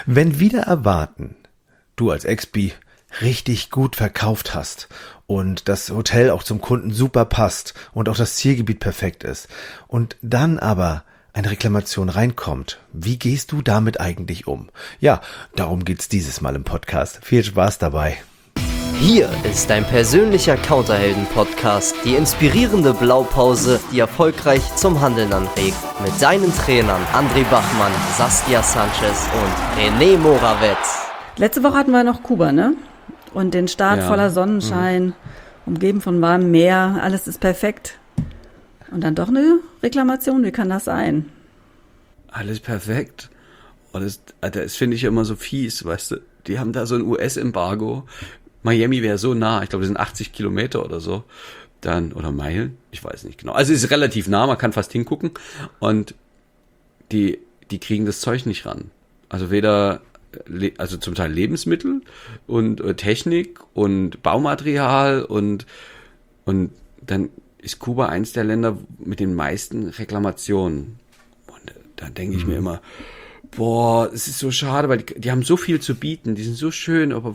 Wenn wider erwarten du als Expi richtig gut verkauft hast und das Hotel auch zum Kunden super passt und auch das Zielgebiet perfekt ist und dann aber eine Reklamation reinkommt, wie gehst du damit eigentlich um? Ja, darum geht's dieses Mal im Podcast. Viel Spaß dabei. Hier ist dein persönlicher Counterhelden-Podcast, die inspirierende Blaupause, die erfolgreich zum Handeln anregt. Mit deinen Trainern André Bachmann, Saskia Sanchez und René Morawetz. Letzte Woche hatten wir noch Kuba, ne? Und den Start voller Sonnenschein, umgeben von warmem Meer, alles ist perfekt. Und dann doch eine Reklamation, wie kann das sein? Alles perfekt. Und das finde ich immer so fies, weißt du. Die haben da so ein US-Embargo. Miami wäre so nah, ich glaube, das sind 80 Kilometer oder so. Oder Meilen, ich weiß nicht genau. Also es ist relativ nah, man kann fast hingucken. Und die kriegen das Zeug nicht ran. Also also zum Teil Lebensmittel und Technik und Baumaterial und dann ist Kuba eins der Länder mit den meisten Reklamationen. Und da denke ich mir immer, boah, es ist so schade, weil die haben so viel zu bieten, die sind so schön, aber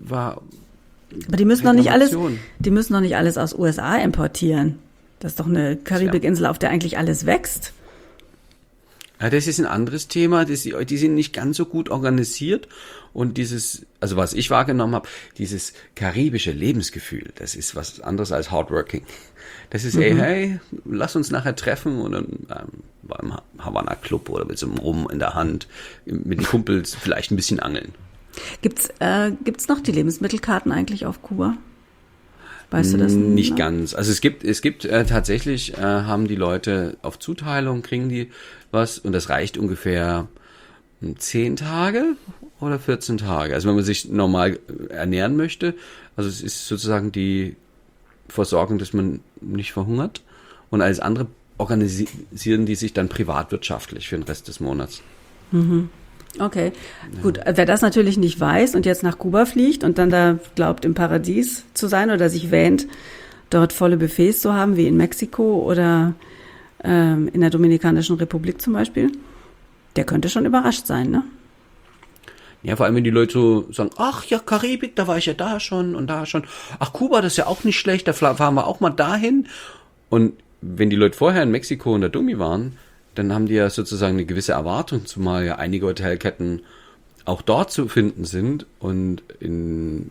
Aber die müssen doch nicht alles aus USA importieren. Das ist doch eine Karibikinsel, auf der eigentlich alles wächst. Ja, das ist ein anderes Thema. Die sind nicht ganz so gut organisiert und also was ich wahrgenommen habe, dieses karibische Lebensgefühl, das ist was anderes als Hardworking. Das ist, hey, lass uns nachher treffen und dann beim Havana Club oder mit so einem Rum in der Hand mit den Kumpels vielleicht ein bisschen angeln. Gibt's noch die Lebensmittelkarten eigentlich auf Kuba? Weißt du das? Nicht ganz. Also es gibt tatsächlich, haben die Leute auf Zuteilung, kriegen die was und das reicht ungefähr 10 Tage oder 14 Tage. Also wenn man sich normal ernähren möchte, also es ist sozusagen die Versorgung, dass man nicht verhungert und alles andere organisieren die sich dann privatwirtschaftlich für den Rest des Monats. Mhm. Okay, gut. Wer das natürlich nicht weiß und jetzt nach Kuba fliegt und dann da glaubt, im Paradies zu sein oder sich wähnt, dort volle Buffets zu haben, wie in Mexiko oder in der Dominikanischen Republik zum Beispiel, der könnte schon überrascht sein, ne? Ja, vor allem, wenn die Leute so sagen, ach ja, Karibik, da war ich ja da schon und da schon. Ach, Kuba, das ist ja auch nicht schlecht, da fahren wir auch mal dahin. Und wenn die Leute vorher in Mexiko und der Domi waren, dann haben die ja sozusagen eine gewisse Erwartung, zumal ja einige Hotelketten auch dort zu finden sind. Und in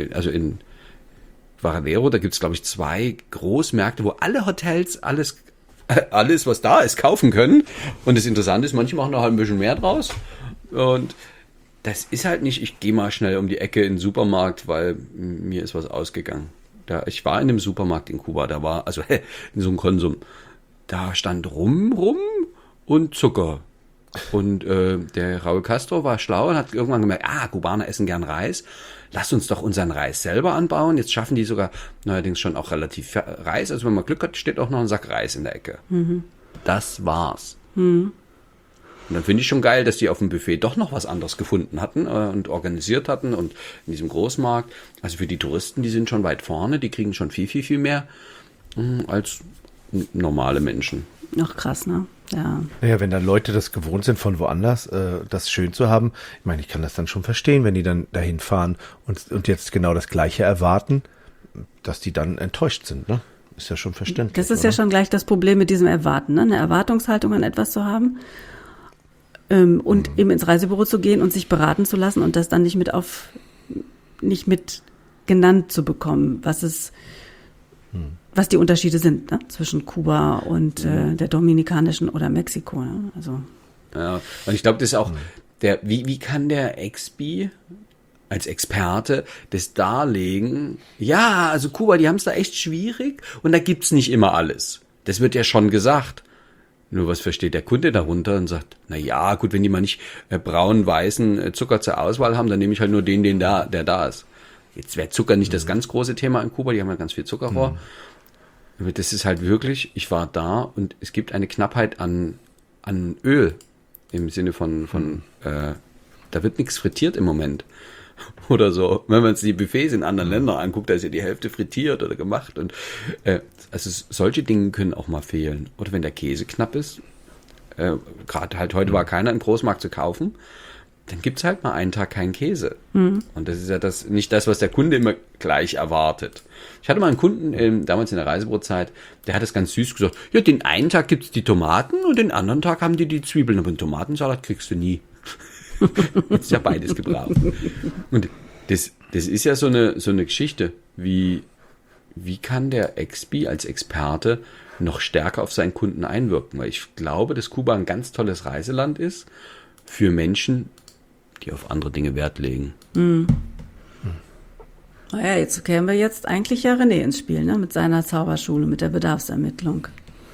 Varadero, da gibt's glaube ich 2 Großmärkte, wo alle Hotels alles, was da ist, kaufen können. Und das Interessante ist, manche machen da halt ein bisschen mehr draus. Und das ist halt nicht, ich gehe mal schnell um die Ecke in den Supermarkt, weil mir ist was ausgegangen. Ich war in einem Supermarkt in Kuba, in so einem Konsum. Da stand Rum und Zucker. Und der Raúl Castro war schlau und hat irgendwann gemerkt, Kubaner essen gern Reis. Lass uns doch unseren Reis selber anbauen. Jetzt schaffen die sogar neuerdings schon auch relativ Reis. Also wenn man Glück hat, steht auch noch ein Sack Reis in der Ecke. Mhm. Das war's. Mhm. Und dann finde ich schon geil, dass die auf dem Buffet doch noch was anderes gefunden hatten und organisiert hatten und in diesem Großmarkt. Also für die Touristen, die sind schon weit vorne, die kriegen schon viel, viel, viel mehr als normale Menschen. Ach krass, ne? Ja. Naja, wenn dann Leute das gewohnt sind von woanders, das schön zu haben, ich meine, ich kann das dann schon verstehen, wenn die dann dahin fahren und jetzt genau das Gleiche erwarten, dass die dann enttäuscht sind, ne? Ist ja schon verständlich. Das ist ja schon gleich das Problem mit diesem Erwarten, ne? Eine Erwartungshaltung an etwas zu haben und eben ins Reisebüro zu gehen und sich beraten zu lassen und das dann nicht mit genannt zu bekommen, was die Unterschiede sind, ne? Zwischen Kuba und der Dominikanischen oder Mexiko. Ne? Also. Ja, und ich glaube, das ist auch wie kann der Expi als Experte das darlegen? Ja, also Kuba, die haben es da echt schwierig und da gibt's nicht immer alles. Das wird ja schon gesagt. Nur was versteht der Kunde darunter und sagt, na ja, gut, wenn die mal nicht braun-weißen Zucker zur Auswahl haben, dann nehme ich halt nur der da ist. Jetzt wäre Zucker nicht das ganz große Thema in Kuba, die haben ja ganz viel Zuckerrohr. Aber das ist halt wirklich, ich war da und es gibt eine Knappheit an Öl im Sinne von da wird nichts frittiert im Moment. Oder so. Wenn man sich die Buffets in anderen Ländern anguckt, da ist ja die Hälfte frittiert oder gemacht. Und also solche Dinge können auch mal fehlen. Oder wenn der Käse knapp ist, gerade halt heute war keiner im Großmarkt zu kaufen, dann gibt's halt mal einen Tag keinen Käse. Und das ist ja nicht das, was der Kunde immer gleich erwartet. Ich hatte mal einen Kunden, damals in der Reisebürozeit, der hat es ganz süß gesagt, ja, den einen Tag gibt's die Tomaten und den anderen Tag haben die Zwiebeln, aber einen Tomatensalat kriegst du nie. Jetzt ist ja beides gebraucht. Und das ist ja so eine Geschichte, wie kann der Expi als Experte noch stärker auf seinen Kunden einwirken? Weil ich glaube, dass Kuba ein ganz tolles Reiseland ist für Menschen, die auf andere Dinge Wert legen. Naja, jetzt kämen wir jetzt eigentlich ja René ins Spiel, ne? Mit seiner Zauberschule, mit der Bedarfsermittlung.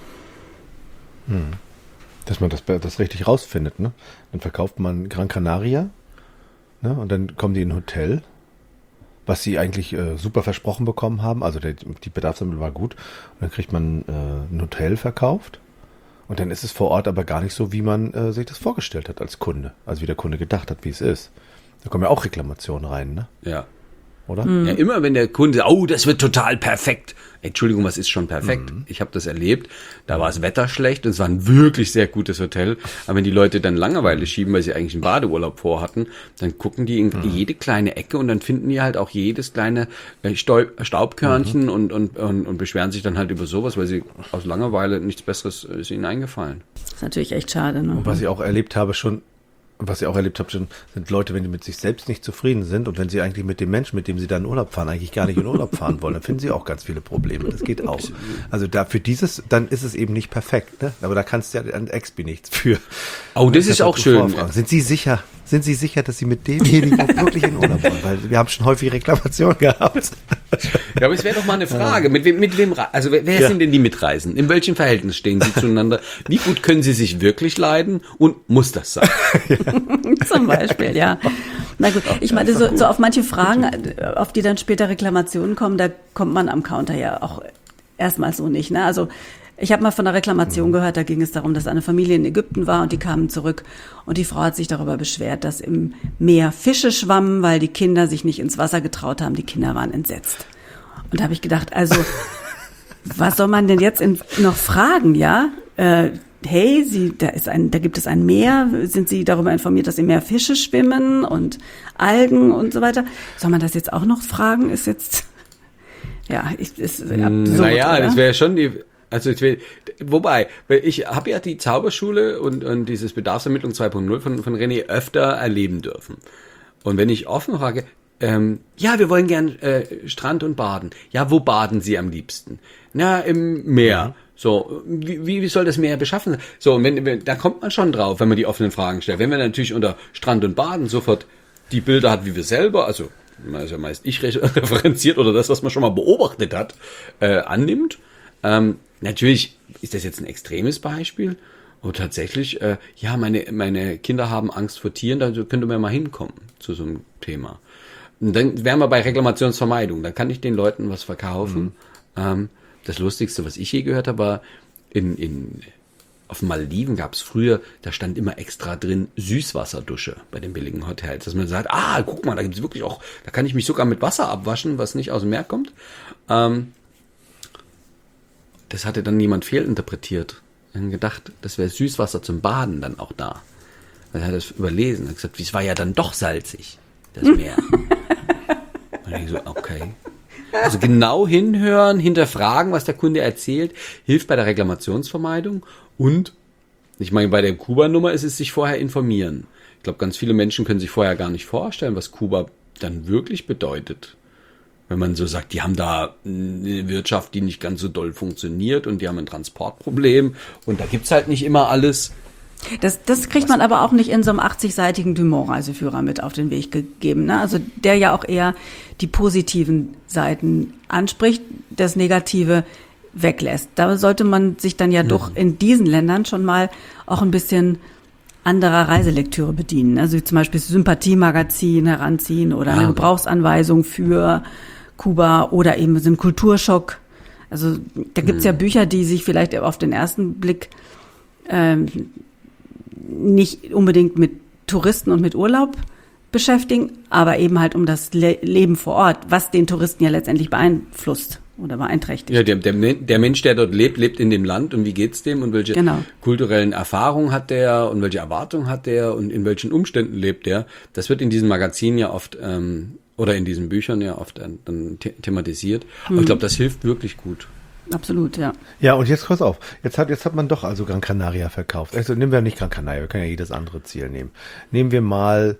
Dass man das richtig rausfindet, ne? Dann verkauft man Gran Canaria, ne? Und dann kommen die in ein Hotel, was sie eigentlich super versprochen bekommen haben. Also die Bedarfsermittlung war gut. Und dann kriegt man ein Hotel verkauft. Und dann ist es vor Ort aber gar nicht so, wie man sich das vorgestellt hat als Kunde. Also wie der Kunde gedacht hat, wie es ist. Da kommen ja auch Reklamationen rein, ne? Ja. Oder? Ja, immer wenn der Kunde sagt, oh, das wird total perfekt. Entschuldigung, was ist schon perfekt? Ich habe das erlebt, da war das Wetter schlecht und es war ein wirklich sehr gutes Hotel. Aber wenn die Leute dann Langeweile schieben, weil sie eigentlich einen Badeurlaub vorhatten, dann gucken die in jede kleine Ecke und dann finden die halt auch jedes kleine Staubkörnchen und beschweren sich dann halt über sowas, weil sie aus Langeweile nichts Besseres ist ihnen eingefallen. Das ist natürlich echt schade, ne? Und was ich auch erlebt habe schon, sind Leute, wenn die mit sich selbst nicht zufrieden sind und wenn sie eigentlich mit dem Menschen, mit dem sie dann in Urlaub fahren, eigentlich gar nicht in Urlaub fahren wollen, dann finden sie auch ganz viele Probleme. Das geht auch. Also dann ist es eben nicht perfekt, ne? Aber da kannst du ja an Expi nichts für. Oh, das ist auch schön. Vorfragen. Sind Sie sicher, dass Sie mit demjenigen auch wirklich in Urlaub wollen? Weil wir haben schon häufig Reklamationen gehabt. Ja, aber es wäre doch mal eine Frage. Mit wem, also wer sind denn die Mitreisenden? In welchem Verhältnis stehen sie zueinander? Wie gut können sie sich wirklich leiden? Und muss das sein? Zum Beispiel, ja. Na gut, ich meine, so auf manche Fragen, auf die dann später Reklamationen kommen, da kommt man am Counter ja auch erstmal so nicht, ne? Also, ich habe mal von einer Reklamation gehört, da ging es darum, dass eine Familie in Ägypten war und die kamen zurück und die Frau hat sich darüber beschwert, dass im Meer Fische schwammen, weil die Kinder sich nicht ins Wasser getraut haben. Die Kinder waren entsetzt. Und da habe ich gedacht, also, was soll man denn jetzt noch fragen, ja? Hey, da gibt es ein Meer, sind Sie darüber informiert, dass im Meer Fische schwimmen und Algen und so weiter? Soll man das jetzt auch noch fragen? Ist jetzt, ja, ist absurd, naja, oder? Das wäre schon wobei, ich habe ja die Zauberschule und dieses Bedarfsermittlung 2.0 von René öfter erleben dürfen. Und wenn ich offen frage, ja, wir wollen gern Strand und baden. Ja, wo baden Sie am liebsten? Na, im Meer. So, wie soll das Meer beschaffen sein? So, und da kommt man schon drauf, wenn man die offenen Fragen stellt. Wenn man natürlich unter Strand und Baden sofort die Bilder hat, wie wir selber, also ja meist ich referenziert oder das, was man schon mal beobachtet hat, annimmt. Natürlich ist das jetzt ein extremes Beispiel. Und tatsächlich, ja, meine Kinder haben Angst vor Tieren, da könnte man mal hinkommen zu so einem Thema. Und dann wären wir bei Reklamationsvermeidung. Da kann ich den Leuten was verkaufen. Das Lustigste, was ich je gehört habe, war auf den Malediven gab es früher, da stand immer extra drin Süßwasserdusche bei den billigen Hotels. Dass man sagt, guck mal, da gibt es wirklich auch, da kann ich mich sogar mit Wasser abwaschen, was nicht aus dem Meer kommt. Das hatte dann jemand fehlinterpretiert. Er hat gedacht, das wäre Süßwasser zum Baden dann auch da. Er hat das überlesen. Er hat gesagt, es war ja dann doch salzig, das Meer. Und ich so, okay. Also genau hinhören, hinterfragen, was der Kunde erzählt, hilft bei der Reklamationsvermeidung. Und, ich meine, bei der Kuba-Nummer ist es sich vorher informieren. Ich glaube, ganz viele Menschen können sich vorher gar nicht vorstellen, was Kuba dann wirklich bedeutet. Wenn man so sagt, die haben da eine Wirtschaft, die nicht ganz so doll funktioniert und die haben ein Transportproblem und da gibt's halt nicht immer alles. Das kriegt man aber auch nicht in so einem 80-seitigen Dumont-Reiseführer mit auf den Weg gegeben, ne? Also der ja auch eher die positiven Seiten anspricht, das Negative weglässt. Da sollte man sich dann ja doch in diesen Ländern schon mal auch ein bisschen anderer Reiselektüre bedienen. Also zum Beispiel das Sympathiemagazin heranziehen oder eine Gebrauchsanweisung für Kuba oder eben so einen Kulturschock. Also da gibt's ja Bücher, die sich vielleicht auf den ersten Blick nicht unbedingt mit Touristen und mit Urlaub beschäftigen, aber eben halt um das Leben vor Ort, was den Touristen ja letztendlich beeinflusst oder beeinträchtigt. Ja, der Mensch, der dort lebt in dem Land und wie geht's dem und welche kulturellen Erfahrungen hat der und welche Erwartungen hat der und in welchen Umständen lebt der, das wird in diesen Magazinen ja oft oder in diesen Büchern ja oft dann thematisiert. Aber ich glaube, das hilft wirklich gut. Absolut, ja. Ja, und jetzt pass auf. Jetzt hat man doch also Gran Canaria verkauft. Also nehmen wir nicht Gran Canaria, wir können ja jedes andere Ziel nehmen. Nehmen wir mal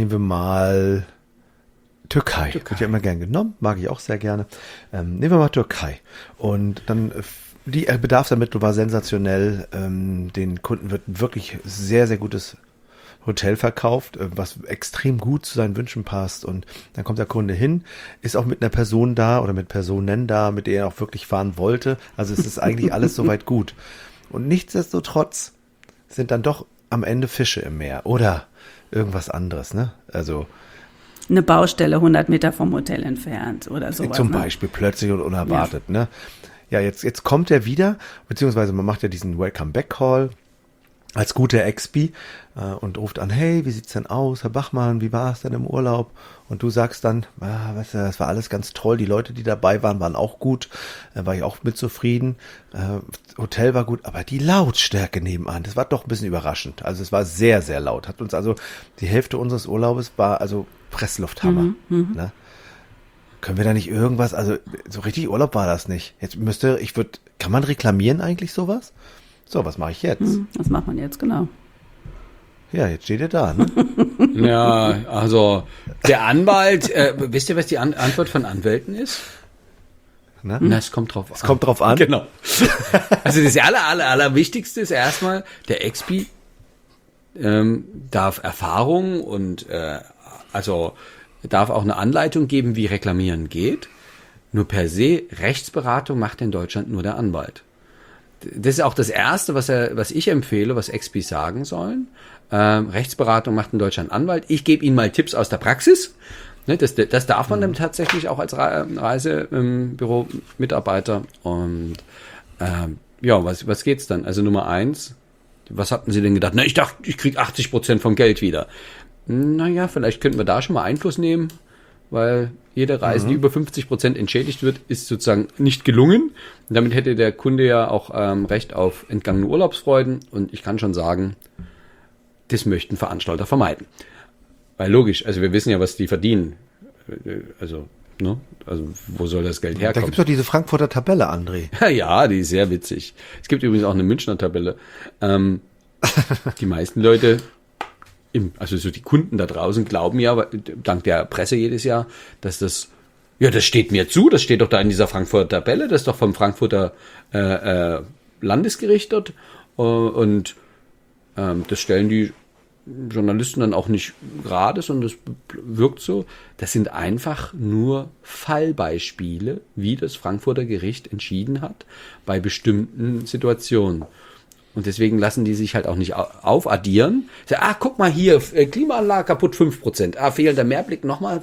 Türkei. Wird ja immer gern genommen, mag ich auch sehr gerne. Nehmen wir mal Türkei. Und dann, die Bedarfsermittlung war sensationell. Den Kunden wird wirklich sehr, sehr gutes Hotel verkauft, was extrem gut zu seinen Wünschen passt. Und dann kommt der Kunde hin, ist auch mit einer Person da oder mit Personen da, mit der er auch wirklich fahren wollte. Also es ist eigentlich alles soweit gut. Und nichtsdestotrotz sind dann doch am Ende Fische im Meer oder irgendwas anderes, ne? Also eine Baustelle 100 Meter vom Hotel entfernt oder sowas. Zum Beispiel plötzlich und unerwartet, ne? Ja, jetzt kommt er wieder, beziehungsweise man macht ja diesen Welcome-Back-Call als guter Expi und ruft an, hey, wie sieht's denn aus, Herr Bachmann, wie war es denn im Urlaub? Und du sagst dann, weißt du, das war alles ganz toll, die Leute, die dabei waren auch gut, war ich auch mit zufrieden, Hotel war gut, aber die Lautstärke nebenan, das war doch ein bisschen überraschend. Also es war sehr, sehr laut, hat uns also die Hälfte unseres Urlaubes war also Presslufthammer. Ne? Können wir da nicht irgendwas, also so richtig Urlaub war das nicht. Jetzt kann man reklamieren eigentlich sowas? So, was mache ich jetzt? Was macht man jetzt, genau? Ja, jetzt steht ihr da, ne? Ja, also der Anwalt, wisst ihr, was die Antwort von Anwälten ist? Na, es kommt drauf an. Es kommt drauf an. Genau. Also das Allerwichtigste ist erstmal, der Expi darf Erfahrung und darf auch eine Anleitung geben, wie Reklamieren geht. Nur per se, Rechtsberatung macht in Deutschland nur der Anwalt. Das ist auch das Erste, was ich empfehle, was Expis sagen sollen. Rechtsberatung macht in Deutschland Anwalt. Ich gebe Ihnen mal Tipps aus der Praxis. Ne, das darf man dann tatsächlich auch als Reisebüro-Mitarbeiter. Und was geht's dann? Also Nummer 1, was hatten Sie denn gedacht? Na, ich dachte, ich kriege 80% vom Geld wieder. Naja, vielleicht könnten wir da schon mal Einfluss nehmen, weil jede Reise, die über 50% entschädigt wird, ist sozusagen nicht gelungen. Und damit hätte der Kunde ja auch Recht auf entgangene Urlaubsfreuden. Und ich kann schon sagen, das möchten Veranstalter vermeiden. Weil logisch, also wir wissen ja, was die verdienen. Also wo soll das Geld herkommen? Da gibt's doch diese Frankfurter Tabelle, André. Ja, die ist sehr witzig. Es gibt übrigens auch eine Münchner Tabelle. Die meisten Leute, also so die Kunden da draußen glauben ja, dank der Presse jedes Jahr, dass das steht mir zu, das steht doch da in dieser Frankfurter Tabelle, das ist doch vom Frankfurter Landesgericht dort und das stellen die Journalisten dann auch nicht gerade, sondern das wirkt so. Das sind einfach nur Fallbeispiele, wie das Frankfurter Gericht entschieden hat bei bestimmten Situationen. Und deswegen lassen die sich halt auch nicht aufaddieren. Guck mal hier, Klimaanlage kaputt 5%. Fehlender Mehrblick nochmal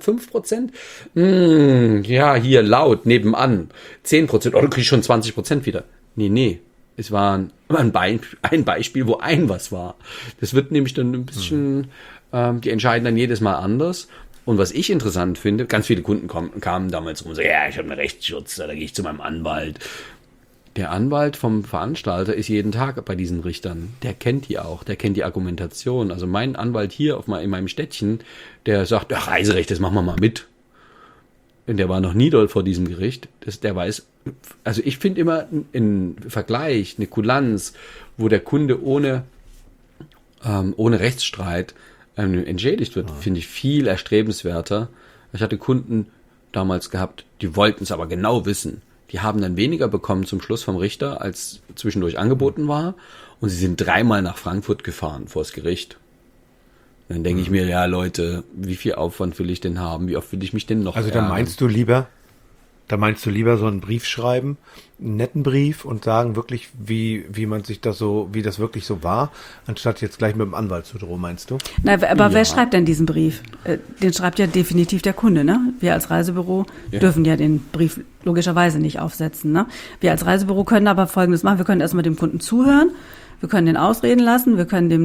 5%. Ja, hier laut, nebenan 10%. Oh, du kriegst schon 20% wieder. Nee. Es war ein Beispiel, wo was war. Das wird nämlich dann ein bisschen, die entscheiden dann jedes Mal anders. Und was ich interessant finde, ganz viele Kunden kamen damals rum und sagen, ja, ich habe einen Rechtsschutz, da gehe ich zu meinem Anwalt. Der Anwalt vom Veranstalter ist jeden Tag bei diesen Richtern. Der kennt die auch, der kennt die Argumentation. Also mein Anwalt hier in meinem Städtchen, der sagt, Reiserecht, das machen wir mal mit. Und der war noch nie dort vor diesem Gericht. Der weiß, also ich finde immer einen Vergleich, eine Kulanz, wo der Kunde ohne Rechtsstreit entschädigt wird, finde ich viel erstrebenswerter. Ich hatte Kunden damals gehabt, die wollten es aber genau wissen. Die haben dann weniger bekommen zum Schluss vom Richter, als zwischendurch angeboten war. Und sie sind 3-mal nach Frankfurt gefahren vors Gericht. Und dann denke ich mir, ja Leute, wie viel Aufwand will ich denn haben? Wie oft will ich mich denn noch Also da meinst du lieber so einen Brief schreiben, einen netten Brief und sagen wirklich, wie das wirklich so war, anstatt jetzt gleich mit dem Anwalt zu drohen, meinst du? Na, aber wer schreibt denn diesen Brief? Den schreibt ja definitiv der Kunde, ne? Wir als Reisebüro dürfen ja den Brief logischerweise nicht aufsetzen, ne? Wir als Reisebüro können aber Folgendes machen. Wir können erstmal dem Kunden zuhören, wir können den ausreden lassen, wir können dem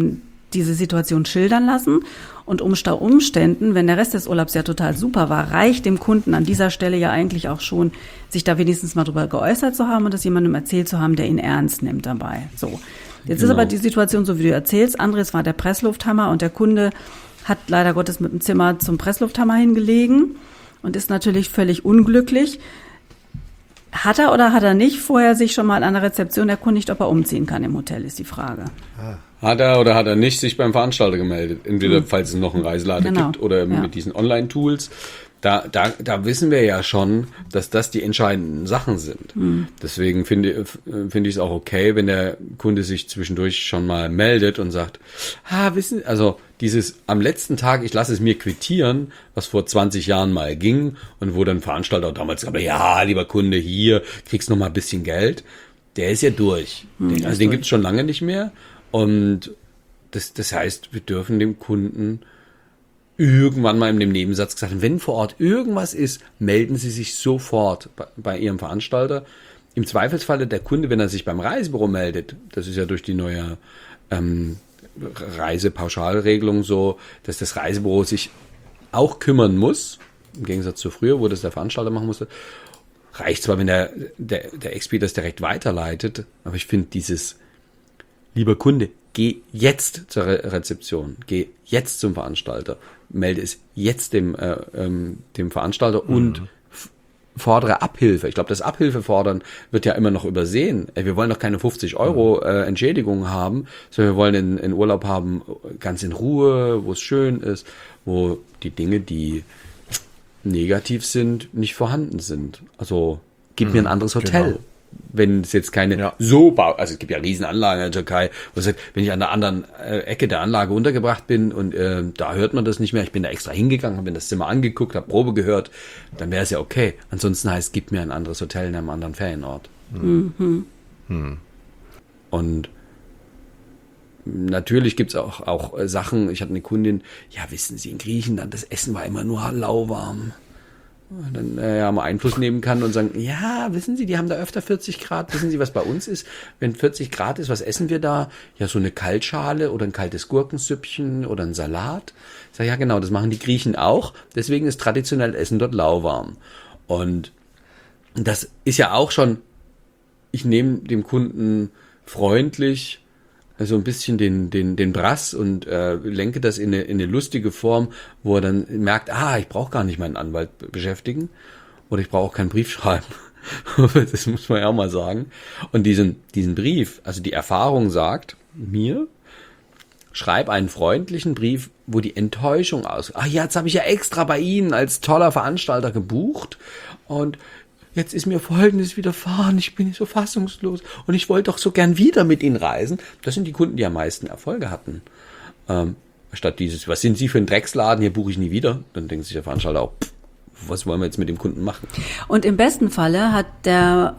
diese Situation schildern lassen und unter Umständen, wenn der Rest des Urlaubs ja total super war, reicht dem Kunden an dieser Stelle ja eigentlich auch schon, sich da wenigstens mal drüber geäußert zu haben und das jemandem erzählt zu haben, der ihn ernst nimmt dabei. So. Jetzt ist aber die Situation, so wie du erzählst, André, es war der Presslufthammer und der Kunde hat leider Gottes mit dem Zimmer zum Presslufthammer hingelegen und ist natürlich völlig unglücklich. Hat er oder hat er nicht vorher sich schon mal an der Rezeption erkundigt, ob er umziehen kann im Hotel, ist die Frage. Hat er oder hat er nicht sich beim Veranstalter gemeldet? Entweder, falls es noch einen Reiselader gibt oder mit diesen Online-Tools. Da wissen wir ja schon, dass das die entscheidenden Sachen sind. Deswegen finde ich es auch okay, wenn der Kunde sich zwischendurch schon mal meldet und sagt, also dieses am letzten Tag, ich lasse es mir quittieren, was vor 20 Jahren mal ging und wo dann Veranstalter damals gesagt, ja, lieber Kunde, hier, kriegst noch mal ein bisschen Geld, der ist ja durch. Den gibt's schon lange nicht mehr. Und das heißt, wir dürfen dem Kunden irgendwann mal in dem Nebensatz gesagt haben, wenn vor Ort irgendwas ist, melden Sie sich sofort bei Ihrem Veranstalter. Im Zweifelsfalle der Kunde, wenn er sich beim Reisebüro meldet, das ist ja durch die neue Reisepauschalregelung so, dass das Reisebüro sich auch kümmern muss, im Gegensatz zu früher, wo das der Veranstalter machen musste. Reicht zwar, wenn der Expi das direkt weiterleitet, aber ich finde dieses, lieber Kunde, geh jetzt zur Rezeption, geh jetzt zum Veranstalter, melde es jetzt dem Veranstalter und fordere Abhilfe. Ich glaube, das Abhilfe fordern wird ja immer noch übersehen. Wir wollen doch keine 50 € Entschädigung haben, sondern wir wollen einen Urlaub haben, ganz in Ruhe, wo es schön ist, wo die Dinge, die negativ sind, nicht vorhanden sind. Also gib mir ein anderes Hotel. Genau. Wenn es jetzt keine also es gibt ja Riesenanlagen in der Türkei, wo es sagt, wenn ich an der anderen Ecke der Anlage untergebracht bin und da hört man das nicht mehr, ich bin da extra hingegangen, habe mir das Zimmer angeguckt, habe Probe gehört, dann wäre es ja okay. Ansonsten heißt, gib mir ein anderes Hotel in einem anderen Ferienort. Und natürlich gibt's auch Sachen, ich hatte eine Kundin, ja wissen Sie, in Griechenland, das Essen war immer nur lauwarm. Dann mal Einfluss nehmen kann und sagen, ja, wissen Sie, die haben da öfter 40 Grad. Wissen Sie, was bei uns ist? Wenn 40 Grad ist, was essen wir da? Ja, so eine Kaltschale oder ein kaltes Gurkensüppchen oder ein Salat. Ich sage, ja genau, das machen die Griechen auch. Deswegen ist traditionell Essen dort lauwarm. Und das ist ja auch schon, ich nehme dem Kunden freundlich so ein bisschen den Brass und lenke das in eine lustige Form, wo er dann merkt, ich brauche gar nicht meinen Anwalt beschäftigen oder ich brauche auch keinen Brief schreiben. Das muss man ja auch mal sagen. Und diesen Brief, also die Erfahrung sagt mir, schreib einen freundlichen Brief, wo die Enttäuschung jetzt habe ich ja extra bei Ihnen als toller Veranstalter gebucht und jetzt ist mir Folgendes widerfahren, ich bin so fassungslos und ich wollte doch so gern wieder mit Ihnen reisen. Das sind die Kunden, die am meisten Erfolge hatten. Statt dieses, was sind Sie für ein Drecksladen, hier buche ich nie wieder. Dann denkt sich der Veranstalter auch, was wollen wir jetzt mit dem Kunden machen? Und im besten Falle hat der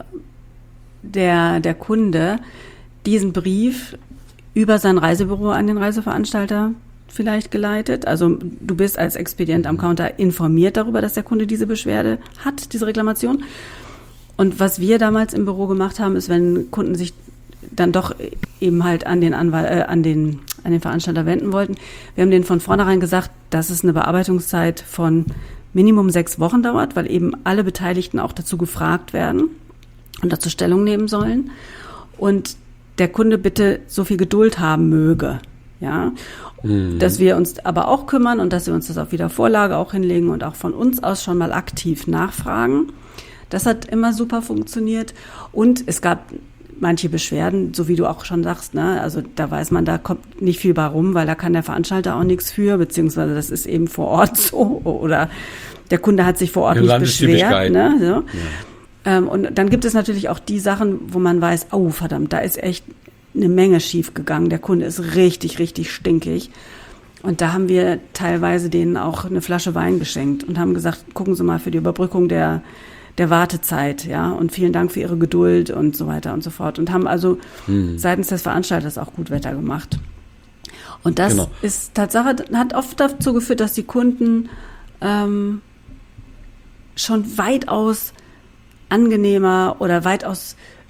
Kunde diesen Brief über sein Reisebüro an den Reiseveranstalter vielleicht geleitet. Also du bist als Expedient am Counter informiert darüber, dass der Kunde diese Beschwerde hat, diese Reklamation. Und was wir damals im Büro gemacht haben, ist, wenn Kunden sich dann doch eben halt an den an den Veranstalter wenden wollten, wir haben denen von vornherein gesagt, dass es eine Bearbeitungszeit von Minimum 6 Wochen dauert, weil eben alle Beteiligten auch dazu gefragt werden und dazu Stellung nehmen sollen. Und der Kunde bitte so viel Geduld haben möge. Ja, dass wir uns aber auch kümmern und dass wir uns das auf Wiedervorlage auch hinlegen und auch von uns aus schon mal aktiv nachfragen. Das hat immer super funktioniert. Und es gab manche Beschwerden, so wie du auch schon sagst, ne? Also da weiß man, da kommt nicht viel bei rum, weil da kann der Veranstalter auch nichts für, beziehungsweise das ist eben vor Ort so oder der Kunde hat sich vor Ort nicht beschwert. Ne? So. Ja. Und dann gibt es natürlich auch die Sachen, wo man weiß, verdammt, da ist echt eine Menge schief gegangen. Der Kunde ist richtig, richtig stinkig. Und da haben wir teilweise denen auch eine Flasche Wein geschenkt und haben gesagt, gucken Sie mal für die Überbrückung der Wartezeit, ja, und vielen Dank für Ihre Geduld und so weiter und so fort. Und haben also seitens des Veranstalters auch gut Wetter gemacht. Und das ist Tatsache, hat oft dazu geführt, dass die Kunden schon weitaus angenehmer oder weitaus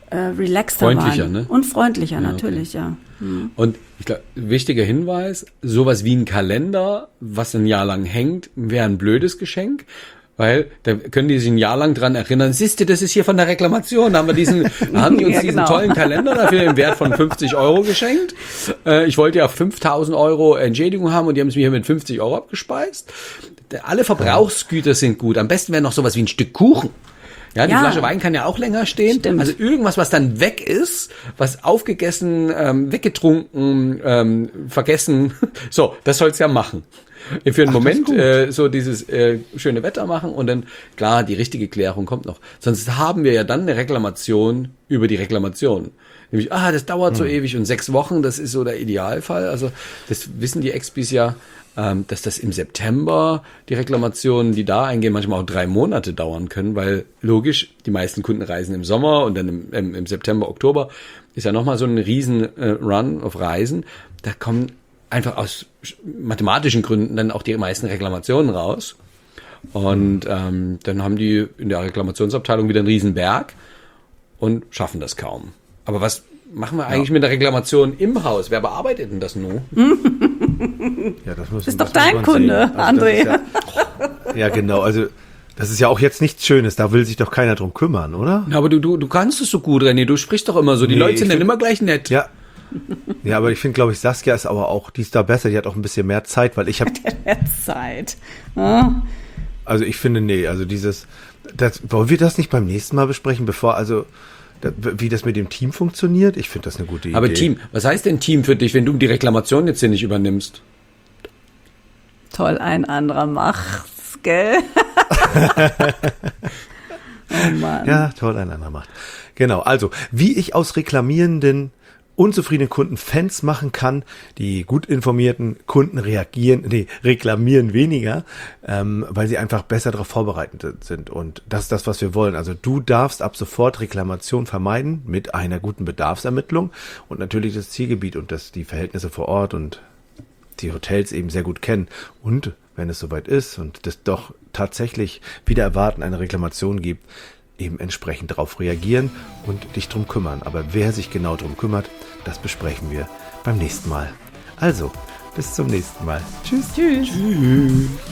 relaxter Freundlicher, waren. ne? Und freundlicher, Ja, natürlich, ja. Und ich glaube, wichtiger Hinweis, sowas wie ein Kalender, was ein Jahr lang hängt, wäre ein blödes Geschenk. Weil da können die sich ein Jahr lang dran erinnern, siehst du, das ist hier von der Reklamation, da haben die uns Ja, diesen genau. tollen Kalender dafür im Wert von 50 € geschenkt. Ich wollte ja 5.000 € Entschädigung haben und die haben es mir hier mit 50 € abgespeist. Alle Verbrauchsgüter sind gut. Am besten wäre noch sowas wie ein Stück Kuchen. Ja, die Ja. Flasche Wein kann ja auch länger stehen. Stimmt. Also irgendwas, was dann weg ist, was aufgegessen, weggetrunken, vergessen. So, das soll's ja machen. Für einen Moment so dieses schöne Wetter machen und dann, klar, die richtige Klärung kommt noch. Sonst haben wir ja dann eine Reklamation über die Reklamation. Nämlich, das dauert so ewig und 6 Wochen, das ist so der Idealfall. Also das wissen die Expis ja, dass das im September die Reklamationen, die da eingehen, manchmal auch 3 Monate dauern können, weil logisch, die meisten Kunden reisen im Sommer und dann im September, Oktober ist ja nochmal so ein riesen Run auf Reisen. Da kommen einfach aus mathematischen Gründen dann auch die meisten Reklamationen raus. Und dann haben die in der Reklamationsabteilung wieder einen riesen Berg und schaffen das kaum. Aber was machen wir eigentlich mit der Reklamation im Haus? Wer bearbeitet denn das nun? Ja, das Ist doch dein Kunde, André. Ja, genau. Also das ist ja auch jetzt nichts Schönes. Da will sich doch keiner drum kümmern, oder? Na, aber du kannst es so gut, René. Du sprichst doch immer so. Die Nee, Leute sind ich dann find- immer gleich nett. Ja. Ja, aber ich finde, glaube ich, Saskia ist aber auch, die ist da besser. Die hat auch ein bisschen mehr Zeit, weil ich habe, Zeit. also ich finde, nee, also wollen wir das nicht beim nächsten Mal besprechen, wie das mit dem Team funktioniert? Ich finde das eine gute Idee. Aber Team, was heißt denn Team für dich, wenn du die Reklamation jetzt hier nicht übernimmst? Toll, ein anderer macht's, gell? Oh Mann. Ja, toll, ein anderer macht. Genau, also, wie ich aus reklamierenden, unzufriedenen Kunden Fans machen kann, die gut informierten Kunden reklamieren weniger, weil sie einfach besser darauf vorbereitet sind. Und das ist das, was wir wollen. Also du darfst ab sofort Reklamation vermeiden mit einer guten Bedarfsermittlung und natürlich das Zielgebiet und die Verhältnisse vor Ort und die Hotels eben sehr gut kennen. Und wenn es soweit ist und das doch tatsächlich wieder erwarten eine Reklamation gibt, eben entsprechend darauf reagieren und dich drum kümmern. Aber wer sich genau drum kümmert, das besprechen wir beim nächsten Mal. Also, bis zum nächsten Mal. Tschüss. Tschüss.